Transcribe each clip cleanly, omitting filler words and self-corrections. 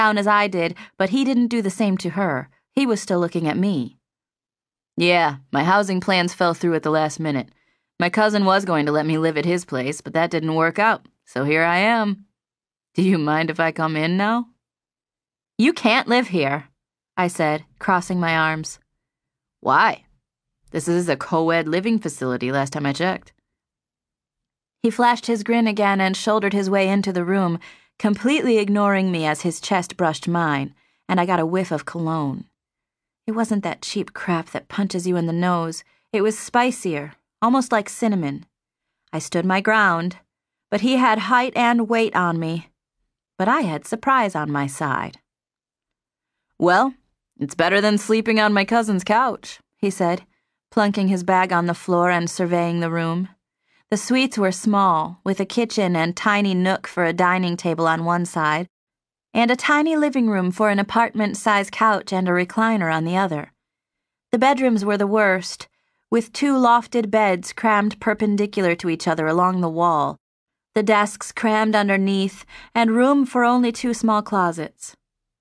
down as I did, but he didn't do the same to her. He was still looking at me. Yeah, my housing plans fell through at the last minute. My cousin was going to let me live at his place, but that didn't work out, so here I am. Do you mind if I come in now? You can't live here, I said, crossing my arms. Why? This is a co-ed living facility last time I checked. He flashed his grin again and shouldered his way into the room, completely ignoring me as his chest brushed mine, and I got a whiff of cologne. It wasn't that cheap crap that punches you in the nose. It was spicier, almost like cinnamon. I stood my ground, but he had height and weight on me. But I had surprise on my side. Well, it's better than sleeping on my cousin's couch, he said, plunking his bag on the floor and surveying the room. The suites were small, with a kitchen and tiny nook for a dining table on one side, and a tiny living room for an apartment-sized couch and a recliner on the other. The bedrooms were the worst, with 2 lofted beds crammed perpendicular to each other along the wall, the desks crammed underneath, and room for only 2 small closets.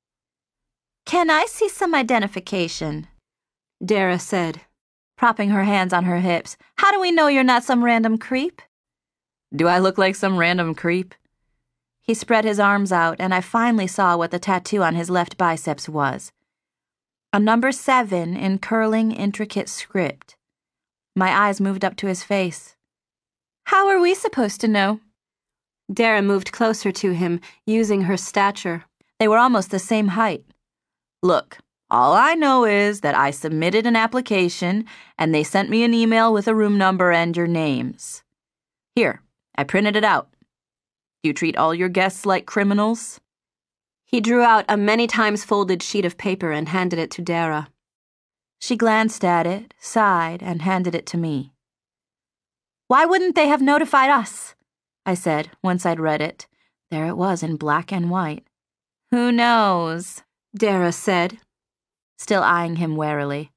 "Can I see some identification?" Dara said, propping her hands on her hips. "How do we know you're not some random creep?" Do I look like some random creep? He spread his arms out, and I finally saw what the tattoo on his left biceps was. A number 7 in curling, intricate script. My eyes moved up to his face. "How are we supposed to know?" Dara moved closer to him, using her stature. They were almost the same height. "Look, all I know is that I submitted an application, and they sent me an email with a room number and your names. Here, I printed it out. Do you treat all your guests like criminals?" He drew out a many times folded sheet of paper and handed it to Dara. She glanced at it, sighed, and handed it to me. "Why wouldn't they have notified us?" I said, once I'd read it. There it was in black and white. "Who knows?" Dara said, still eyeing him warily.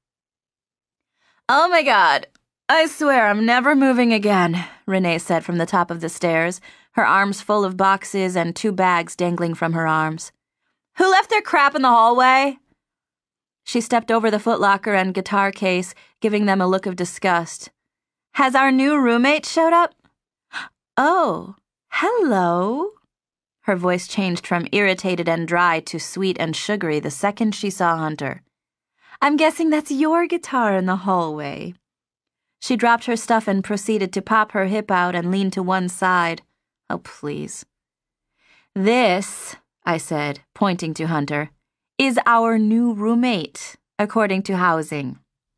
"Oh my God, I swear I'm never moving again," Renee said from the top of the stairs, her arms full of boxes and 2 bags dangling from her arms. "Who left their crap in the hallway?" She stepped over the footlocker and guitar case, giving them a look of disgust. "Has our new roommate showed up?" "Oh, hello." Her voice changed from irritated and dry to sweet and sugary the second she saw Hunter. "I'm guessing that's your guitar in the hallway." She dropped her stuff and proceeded to pop her hip out and lean to one side. Oh, please. "This," I said, pointing to Hunter, "is our new roommate, according to housing."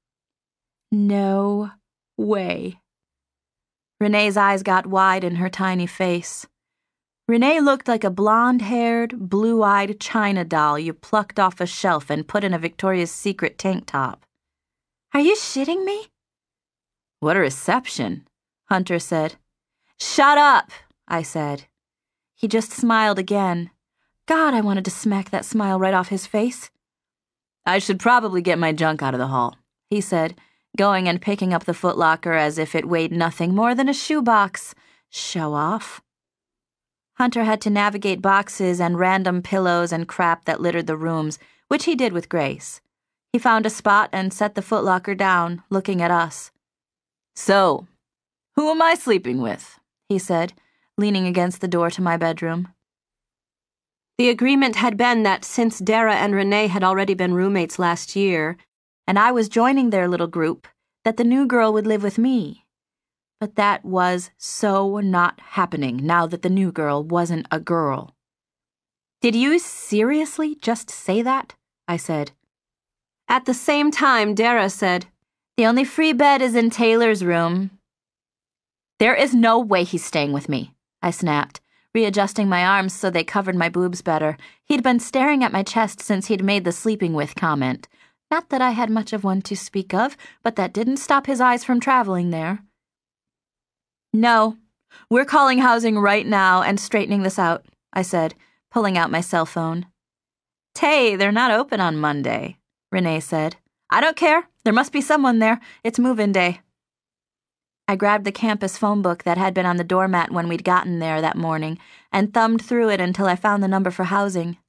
"No way." Renee's eyes got wide in her tiny face. Renee looked like a blonde-haired, blue-eyed China doll you plucked off a shelf and put in a Victoria's Secret tank top. "Are you shitting me?" "What a reception," Hunter said. "Shut up," I said. He just smiled again. God, I wanted to smack that smile right off his face. "I should probably get my junk out of the hall," he said, going and picking up the footlocker as if it weighed nothing more than a shoebox. Show off. Hunter had to navigate boxes and random pillows and crap that littered the rooms, which he did with grace. He found a spot and set the footlocker down, looking at us. "So, who am I sleeping with?" he said, leaning against the door to my bedroom. The agreement had been that since Dara and Renee had already been roommates last year, and I was joining their little group, that the new girl would live with me. But that was so not happening now that the new girl wasn't a girl. "Did you seriously just say that?" I said. At the same time, Dara said, "The only free bed is in Taylor's room." "There is no way he's staying with me," I snapped, readjusting my arms so they covered my boobs better. He'd been staring at my chest since he'd made the sleeping with comment. Not that I had much of one to speak of, but that didn't stop his eyes from traveling there. "No, we're calling housing right now and straightening this out," I said, pulling out my cell phone. "Tay, they're not open on Monday," Renee said. "I don't care. There must be someone there. It's move-in day." I grabbed the campus phone book that had been on the doormat when we'd gotten there that morning and thumbed through it until I found the number for housing.